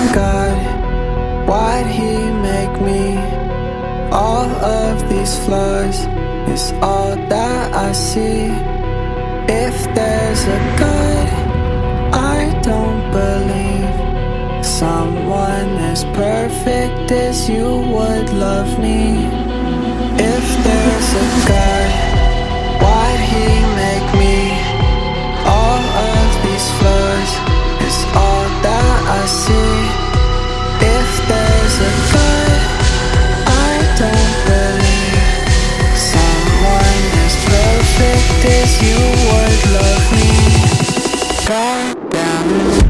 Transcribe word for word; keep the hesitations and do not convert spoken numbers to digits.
God, why'd he make me? All of these flaws is all that I see. If there's a God, I don't believe someone as perfect as you would love me. If there's a God, why'd he make me? All of these flaws is all that I see. If there's a God, I don't believe someone as perfect as you would love me. God damn it.